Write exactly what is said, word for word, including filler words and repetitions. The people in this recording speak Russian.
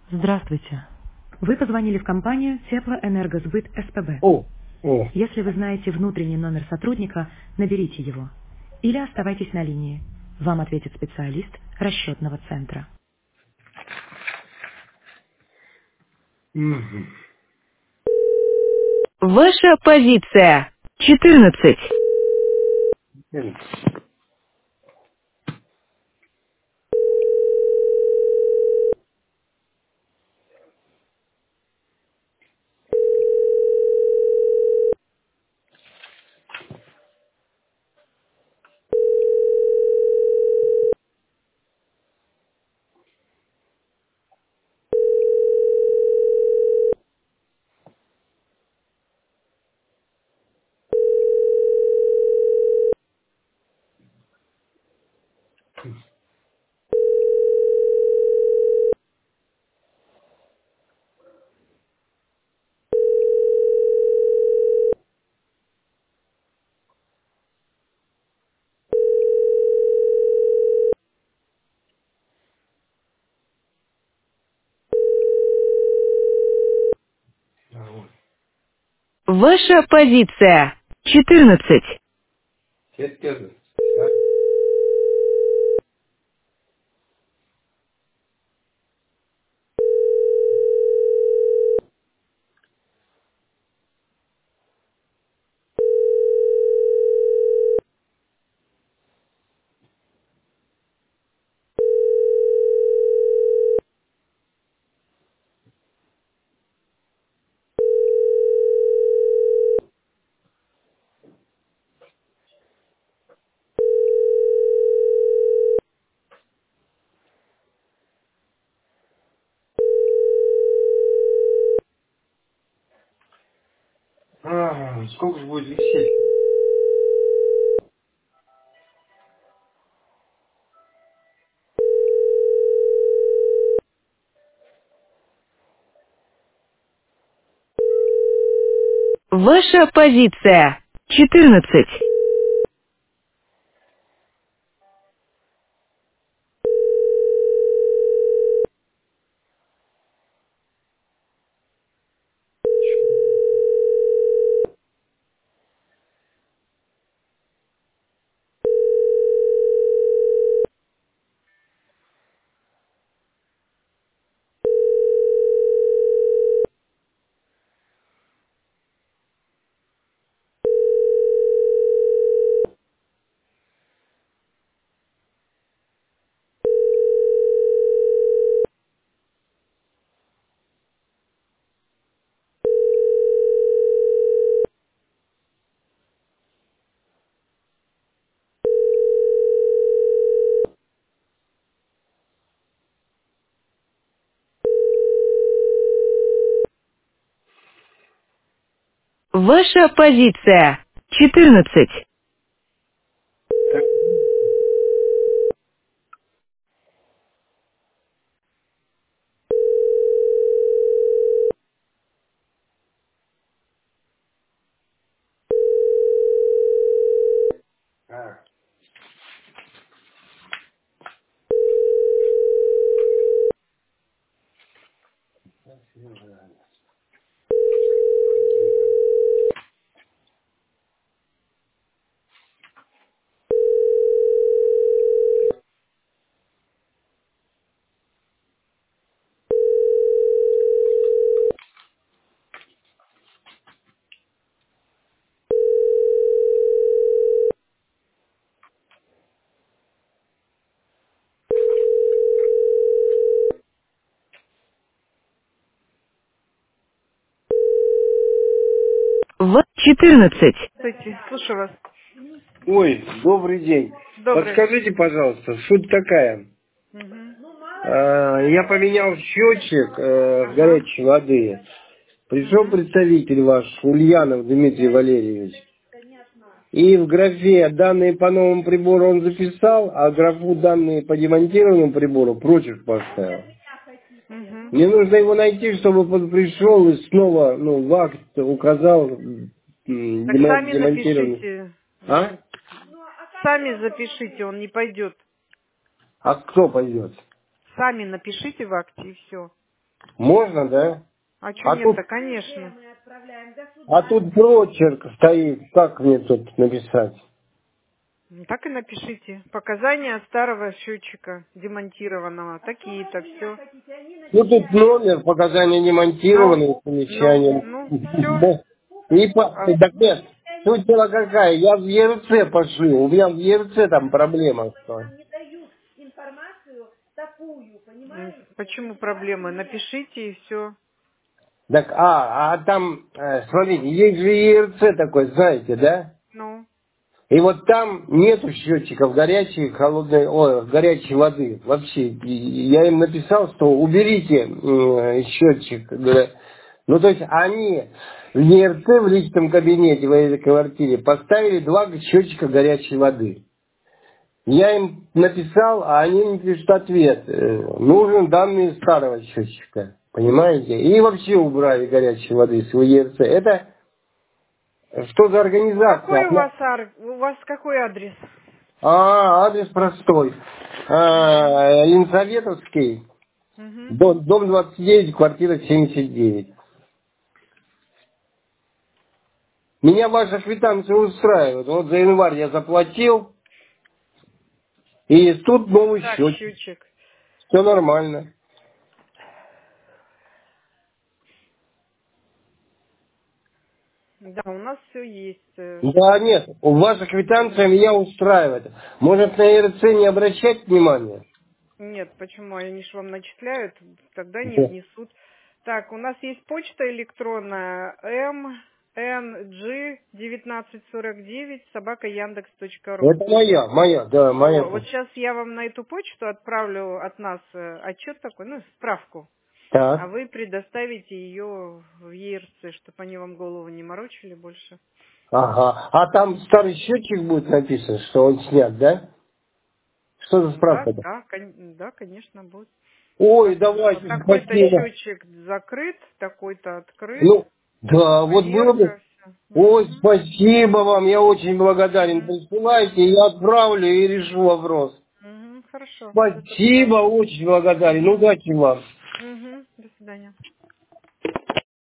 Здравствуйте. Вы позвонили в компанию Теплоэнергосбыт СПБ. О, о. Если вы знаете внутренний номер сотрудника, наберите его. Или оставайтесь на линии. Вам ответит специалист расчетного центра. Мгм. Ваша позиция. четырнадцать. Блин. А, вот. Ваша позиция. четырнадцать. Сейчас скажу. Да? А, сколько же будет висеть? Ваша позиция. четырнадцать. Ваша позиция. четырнадцать. Так. А, так, Сережа. В четырнадцать. Здравствуйте, слушаю вас. Ой, добрый день. Добрый. Подскажите, пожалуйста, суть такая. Мгм. А, я поменял счетчик э, Ага. горячей воды. Пришел Мгм. представитель ваш, Ульянов Дмитрий Валерьевич. И в графе «Данные по новому прибору» он записал, а графу «Данные по демонтированному прибору» прочерк поставил. Мгм. Мне нужно его найти, чтобы он пришел и снова, ну, в акт указал м, Так демо- сами демонтированный. напишите. А? Сами запишите, он не пойдет. А кто пойдет? Сами напишите в акте и все. Можно, да? А что А нет-то, тут, конечно. а тут прочерк стоит. Как мне тут написать? Ну, так и напишите. Показания старого счетчика демонтированного. Такие-то, все. Ну, тут номер, показания не монтированные, Ну, ну, замечания. ну, все. Да. И по... Так нет, суть дела какая, я в ЕРЦ пошлю, у меня в ЕРЦ там проблема. Что? Почему проблемы? Напишите и все. Так, а, а там, э, смотрите, есть же ЕРЦ такой, знаете, да? Ну, И вот там нету счетчиков горячей, холодной, ой, горячей воды вообще. И я им написал, что уберите э, счетчик. Говоря. Ну, то есть они в ЕРЦ в личном кабинете в этой квартире поставили два счетчика горячей воды. Я им написал, а они мне пишут ответ. э, Нужен данные старого счетчика. Понимаете? И вообще убрали горячей воды с ЕРЦ. Это что за организация? какой у вас ар... у вас какой адрес? А, адрес простой. А, Ленсоветовский, Угу. дом, дом двадцать девять, квартира семьдесят девять. Меня ваша квитанция устраивает. Вот за январь я заплатил, и тут новый Так, счет. счетчик. Все нормально. Да, у нас все есть. э, Да, нет, ваша квитанция меня устраивает. Может, на ЕРЦ не обращать внимания? Нет, почему? Они ж вам начисляют, тогда не Да. внесут. Так, у нас есть почта электронная эм эн джи девятнадцать сорок девять собака яндекс точка ру. Это моя, моя, да, моя. Вот сейчас я вам на эту почту отправлю от нас э, отчет такой, ну, справку. А Так. вы предоставите ее в ЕРЦ, чтобы они вам голову не морочили больше. Ага. А там старый счетчик будет написан, что он снят, да? Что за Да, справка-то? да, кон- да, конечно, будет. Ой, Написано, давайте, такой-то спасибо. счетчик закрыт, такой-то открыт, Ну, да, вот было бы. проверка, все. Ой, спасибо вам, я очень благодарен. Мгм. Присылайте, я отправлю и решу вопрос. Мгм, хорошо. Всё, до Спасибо, свидания. очень благодарен. Мгм. Удачи вам.